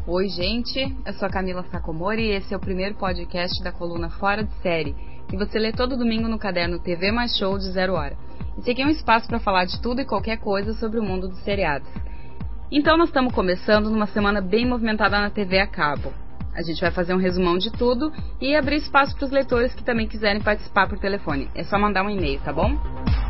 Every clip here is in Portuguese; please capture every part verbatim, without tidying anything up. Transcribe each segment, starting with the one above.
Oi, gente, eu sou a Camila Sacomori e esse é o primeiro podcast da coluna Fora de Série, que você lê todo domingo no caderno T V Mais Show de Zero Hora. Esse aqui é um espaço para falar de tudo e qualquer coisa sobre o mundo dos seriados. Então nós estamos começando numa semana bem movimentada na T V a cabo. A gente vai fazer um resumão de tudo e abrir espaço para os leitores que também quiserem participar por telefone. É só mandar um e-mail, tá bom?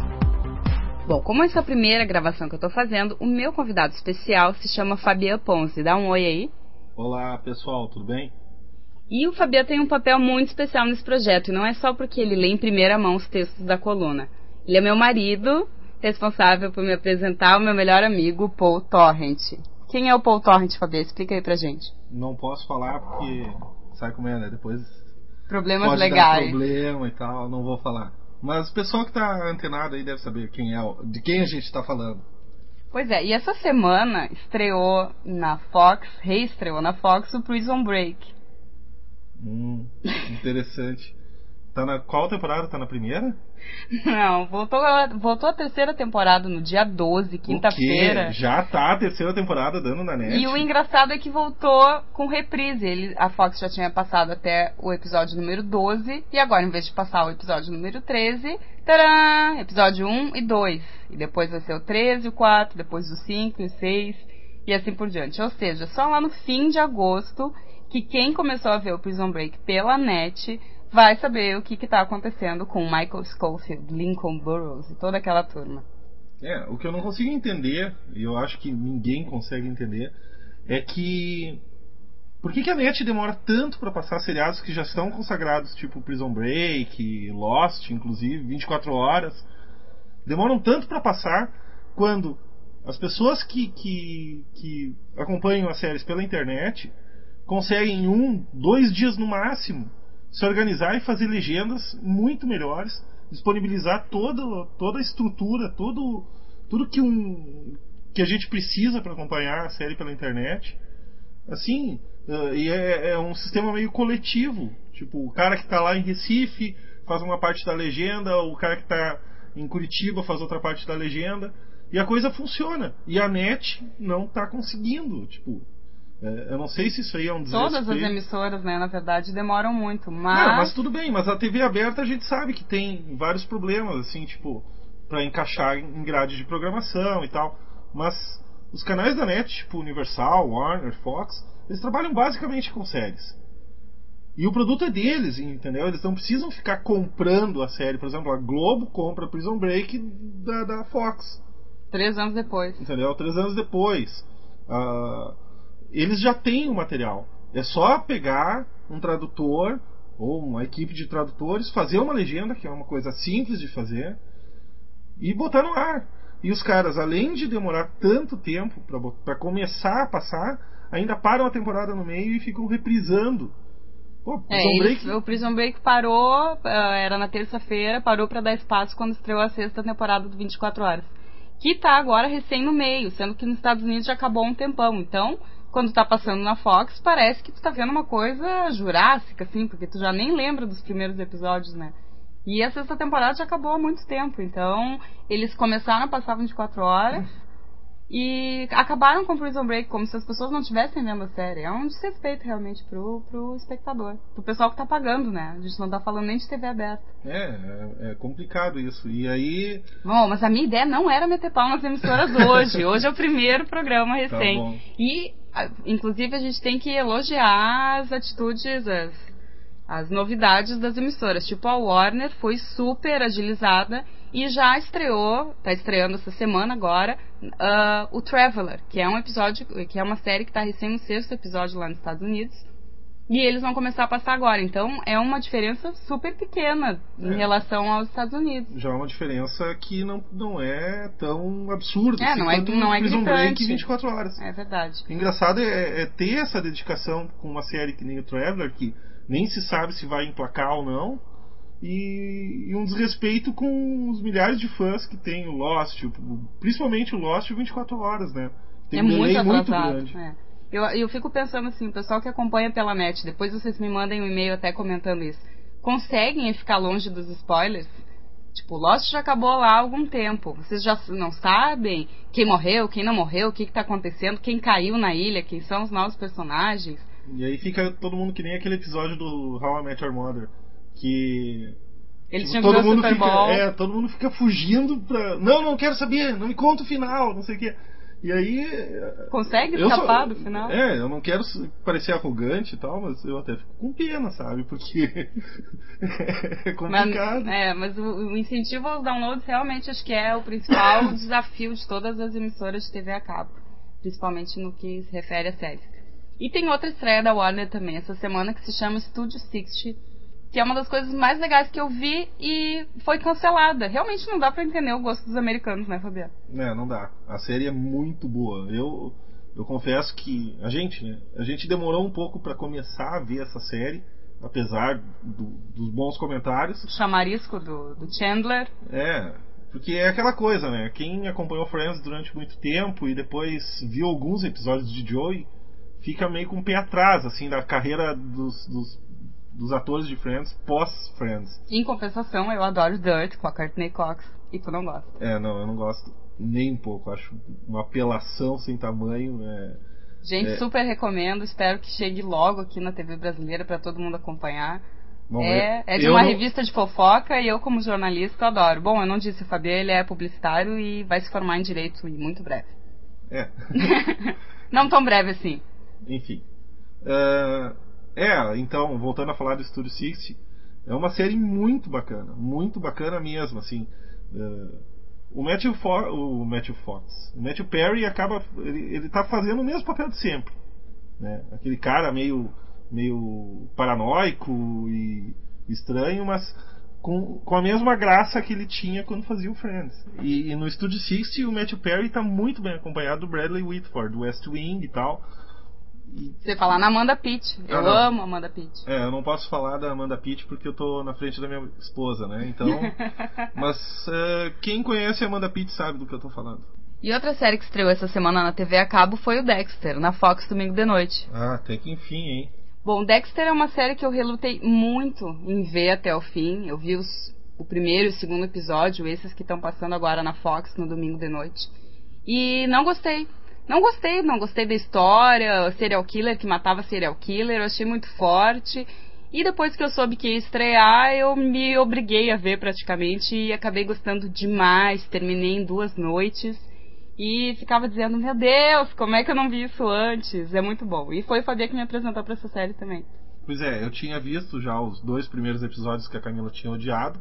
Bom, como essa é a primeira gravação que eu tô fazendo, o meu convidado especial se chama Fabian Ponzi. Dá um oi aí. Olá, pessoal, tudo bem? E o Fabian tem um papel muito especial nesse projeto, e não é só porque ele lê em primeira mão os textos da coluna. Ele é meu marido, responsável por me apresentar o meu melhor amigo, Paul Torrent. Quem é o Paul Torrent, Fabian? Explica aí pra gente. Não posso falar porque sabe como é, né? Depois Problemas pode legais. dar problema e tal, não vou falar. Mas o pessoal que tá antenado aí deve saber quem é, de quem a gente tá falando. Pois é, e essa semana estreou na Fox, reestreou na Fox o Prison Break. Hum, interessante. Tá na qual temporada? Tá na primeira? Não, voltou, voltou a terceira temporada no dia doze, quinta-feira. Já tá a terceira temporada dando na net? E o engraçado é que voltou com reprise. Ele, a Fox já tinha passado até o episódio número doze, e agora, em vez de passar o episódio número treze, tcharam, episódio um e dois. E depois vai ser o treze, o quatro, depois o cinco e o seis, e assim por diante. Ou seja, só lá no fim de agosto que quem começou a ver o Prison Break pela net vai saber o que está acontecendo com Michael Scofield, Lincoln Burrows e toda aquela turma. É, o que eu não consigo entender, e eu acho que ninguém consegue entender, é que por que, que a net demora tanto para passar seriados que já estão consagrados, tipo Prison Break, Lost, inclusive, vinte e quatro horas, demoram tanto para passar quando as pessoas que, que, que acompanham as séries pela internet conseguem em um, dois dias no máximo se organizar e fazer legendas muito melhores, disponibilizar toda, toda a estrutura, todo, tudo que, um, que a gente precisa para acompanhar a série pela internet. Assim, uh, e é, é um sistema meio coletivo. Tipo, o cara que está lá em Recife faz uma parte da legenda, o cara que está em Curitiba faz outra parte da legenda, e a coisa funciona. E a net não está conseguindo, tipo... É, eu não sei se isso aí é um desrespeito. Todas as emissoras, né, na verdade, demoram muito, mas... Não, mas tudo bem, mas a T V aberta a gente sabe que tem vários problemas, assim, tipo, pra encaixar em grade de programação e tal. Mas os canais da net, tipo Universal, Warner, Fox, eles trabalham basicamente com séries. E o produto é deles, entendeu? Eles não precisam ficar comprando a série. Por exemplo, a Globo compra Prison Break da, da Fox. Três anos depois. Entendeu? Três anos depois. Ah... Uh... Eles já têm o material. É só pegar um tradutor ou uma equipe de tradutores, fazer uma legenda, que é uma coisa simples de fazer, e botar no ar. E os caras, além de demorar tanto tempo para começar a passar, ainda param a temporada no meio e ficam reprisando. Pô, Prison é, Break... eles, o Prison Break parou, uh, era na terça-feira, parou para dar espaço quando estreou a sexta temporada do vinte e quatro horas. Que tá agora recém no meio, sendo que nos Estados Unidos já acabou há um tempão. Então, quando tá passando na Fox, parece que tu tá vendo uma coisa jurássica, assim, porque tu já nem lembra dos primeiros episódios, né? E a sexta temporada já acabou há muito tempo, então eles começaram a passar vinte e quatro horas e acabaram com o Prison Break como se as pessoas não estivessem vendo a série. É um desrespeito realmente pro, pro espectador, pro pessoal que tá pagando, né? A gente não tá falando nem de T V aberta. É, é, é complicado isso. E aí... Bom, mas a minha ideia não era meter pau nas emissoras hoje. Hoje é o primeiro programa recém. Tá bom. E, inclusive, a gente tem que elogiar as atitudes, as, as novidades das emissoras. Tipo, a Warner foi super agilizada e já estreou, tá estreando essa semana agora, uh, o Traveler, que é um episódio, que é uma série que tá recém no sexto episódio lá nos Estados Unidos. E eles vão começar a passar agora. Então é uma diferença super pequena em é. relação aos Estados Unidos. Já é uma diferença que não, não é tão absurda. É, assim, não é, não é Prison gritante. Break vinte e quatro horas. É verdade. O engraçado é, é ter essa dedicação com uma série que nem o Traveler, que nem se sabe se vai emplacar ou não. E, e um desrespeito com os milhares de fãs que tem o Lost, principalmente o Lost vinte e quatro horas, né? Tem é um muito delay atrasado. muito grande. É. Eu, eu fico pensando assim, o pessoal que acompanha pela net, depois vocês me mandem um e-mail até comentando isso. Conseguem ficar longe dos spoilers? Tipo, Lost já acabou lá há algum tempo. Vocês já não sabem quem morreu, quem não morreu, o que está acontecendo, quem caiu na ilha, quem são os novos personagens. E aí fica todo mundo que nem aquele episódio do How I Met Your Mother, que Eles tipo, tinham que todo ver o mundo Super fica, Bowl. é, todo mundo fica fugindo pra, não, não quero saber, não me conta o final, não sei o que. E aí Consegue eu escapar só, do final? É, eu não quero parecer arrogante e tal, mas eu até fico com pena, sabe? Porque é complicado. Mas, é, mas o, o incentivo aos downloads realmente acho que é o principal desafio de todas as emissoras de T V a cabo, principalmente no que se refere a séries. E tem outra estreia da Warner também essa semana que se chama Studio sessenta, que é uma das coisas mais legais que eu vi e foi cancelada. Realmente não dá pra entender o gosto dos americanos, né, Fabiano? É, não dá. A série é muito boa. Eu, eu confesso que a gente, né? A gente demorou um pouco pra começar a ver essa série, apesar do, dos bons comentários. O chamarisco do, do Chandler. É, porque é aquela coisa, né? Quem acompanhou Friends durante muito tempo e depois viu alguns episódios de Joey, fica meio com o pé atrás, assim, da carreira dos, dos dos atores de Friends pós-Friends. Em compensação, eu adoro Dirt com a Courtney Cox e tu não gosta. É, não, eu não gosto nem um pouco. Acho uma apelação sem tamanho. É, Gente, é... super recomendo. Espero que chegue logo aqui na T V brasileira para todo mundo acompanhar. Bom, é, é de uma não... revista de fofoca e eu, como jornalista, adoro. Bom, eu não disse, o Fabiano, ele é publicitário e vai se formar em Direito em muito breve. É. Não tão breve assim. Enfim. Uh... É, então, voltando a falar do Studio sessenta, é uma série muito bacana, muito bacana mesmo, assim. Uh, o Matthew Fox, o Matthew Fox, o Matthew Perry acaba, ele, ele tá fazendo o mesmo papel de sempre, né? Aquele cara meio, meio paranoico e estranho, mas com, com a mesma graça que ele tinha quando fazia o Friends. E, e no Studio sessenta o Matthew Perry tá muito bem acompanhado do Bradley Whitford, do West Wing e tal. Você falar na Amanda Pitt. Eu ah, amo a Amanda Pitt. É, eu não posso falar da Amanda Pitt porque eu tô na frente da minha esposa, né? Então. Mas uh, quem conhece a Amanda Pitt sabe do que eu tô falando. E outra série que estreou essa semana na T V a cabo foi o Dexter, na Fox domingo de noite. Ah, até que enfim, hein? Bom, Dexter é uma série que eu relutei muito em ver até o fim. Eu vi os, o primeiro e o segundo episódio, esses que estão passando agora na Fox no domingo de noite. E não gostei. Não gostei, não gostei da história, serial killer que matava serial killer, eu achei muito forte. E depois que eu soube que ia estrear, eu me obriguei a ver praticamente e acabei gostando demais. Terminei em duas noites e ficava dizendo, meu Deus, como é que eu não vi isso antes? É muito bom. E foi o Fabia que me apresentou para essa série também. Pois é, eu tinha visto já os dois primeiros episódios que a Camila tinha odiado.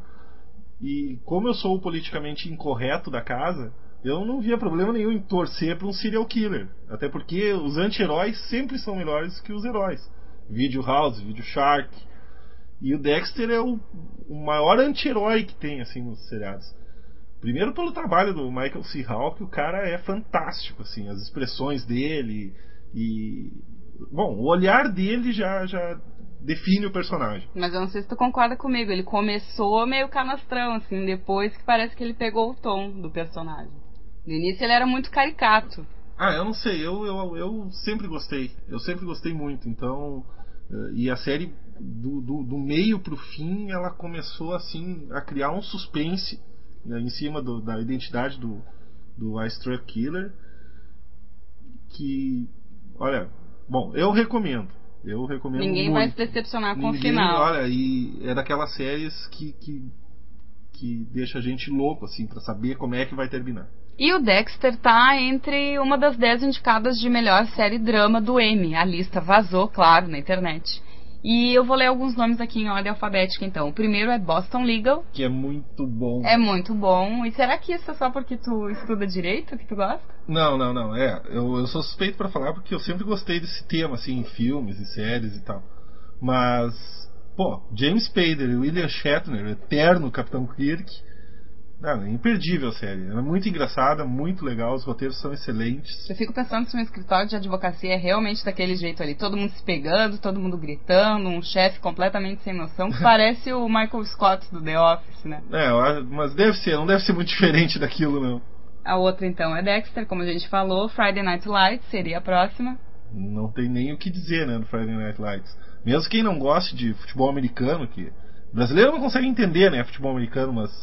E como eu sou o politicamente incorreto da casa, eu não via problema nenhum em torcer para um serial killer. Até porque os anti-heróis sempre são melhores que os heróis. Video House, Video Shark. E o Dexter é o, o maior anti-herói que tem assim nos seriados. Primeiro pelo trabalho do Michael C. Hall, que o cara é fantástico, assim, as expressões dele e... Bom, o olhar dele já, já define o personagem. Mas eu não sei se tu concorda comigo, ele começou meio canastrão, assim, depois que parece que ele pegou o tom do personagem. No início ele era muito caricato. Ah, eu não sei, eu, eu, eu sempre gostei, eu sempre gostei muito, então... E a série, do, do, do meio pro fim, ela começou, assim, a criar um suspense, né, em cima do, da identidade do, do Eye Struck Killer, que, olha, bom, eu recomendo, eu recomendo Ninguém muito. vai se decepcionar com Ninguém, o final. Olha, e é daquelas séries que, que, que deixa a gente louco, assim, pra saber como é que vai terminar. E o Dexter tá entre uma das dez indicadas de melhor série drama do Emmy. A lista vazou, claro, na internet. E eu vou ler alguns nomes aqui em ordem alfabética, então. O primeiro é Boston Legal. Que é muito bom. É muito bom. E será que isso é só porque tu estuda direito que tu gosta? Não, não, não. É, eu, eu sou suspeito pra falar porque eu sempre gostei desse tema, assim, em filmes e séries e tal. Mas, pô, James Spader e William Shatner, eterno Capitão Kirk... Não, é imperdível a série. Ela é muito engraçada, muito legal, os roteiros são excelentes. Eu fico pensando se um escritório de advocacia é realmente daquele jeito ali. Todo mundo se pegando, todo mundo gritando, um chefe completamente sem noção, que parece o Michael Scott do The Office, né? É, mas deve ser, não deve ser muito diferente daquilo, não. A outra, então, é Dexter, como a gente falou. Friday Night Lights seria a próxima. Não tem nem o que dizer, né, do Friday Night Lights. Mesmo quem não goste de futebol americano, que... O brasileiro não consegue entender, né, futebol americano, mas...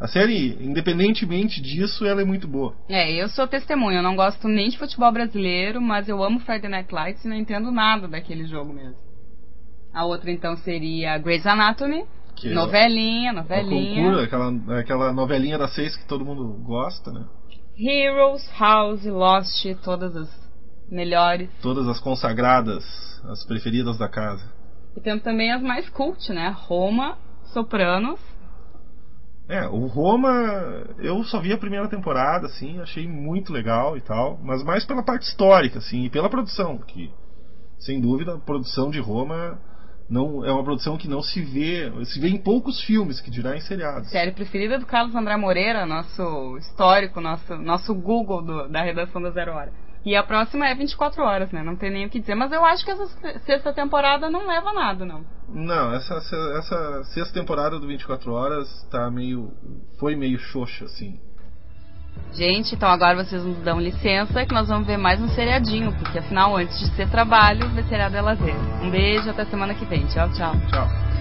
A série, independentemente disso, ela é muito boa. É, eu sou testemunha, eu não gosto nem de futebol brasileiro, mas eu amo Friday Night Lights e não entendo nada daquele jogo mesmo. A outra então seria Grey's Anatomy, que novelinha, é novelinha. Concurso, aquela, aquela novelinha das seis que todo mundo gosta, né? Heroes, House, Lost, todas as melhores. Todas as consagradas, as preferidas da casa. E temos também as mais cult, né? Roma, Sopranos. É, o Roma, eu só vi a primeira temporada, assim, achei muito legal e tal, mas mais pela parte histórica, assim, e pela produção, que, sem dúvida, a produção de Roma não, é uma produção que não se vê, se vê em poucos filmes, que dirá em seriados. Série preferida do Carlos André Moreira, nosso histórico, nosso, nosso Google do, da redação da Zero Hora. E a próxima é vinte e quatro horas, né? Não tem nem o que dizer. Mas eu acho que essa sexta temporada não leva a nada, não. Não, essa, essa sexta temporada do vinte e quatro horas tá meio... foi meio xoxa, assim. Gente, então agora vocês nos dão licença que nós vamos ver mais um seriadinho. Porque afinal, antes de ser trabalho, ver seriado é lazer. Um beijo, até semana que vem. Tchau, tchau. Tchau.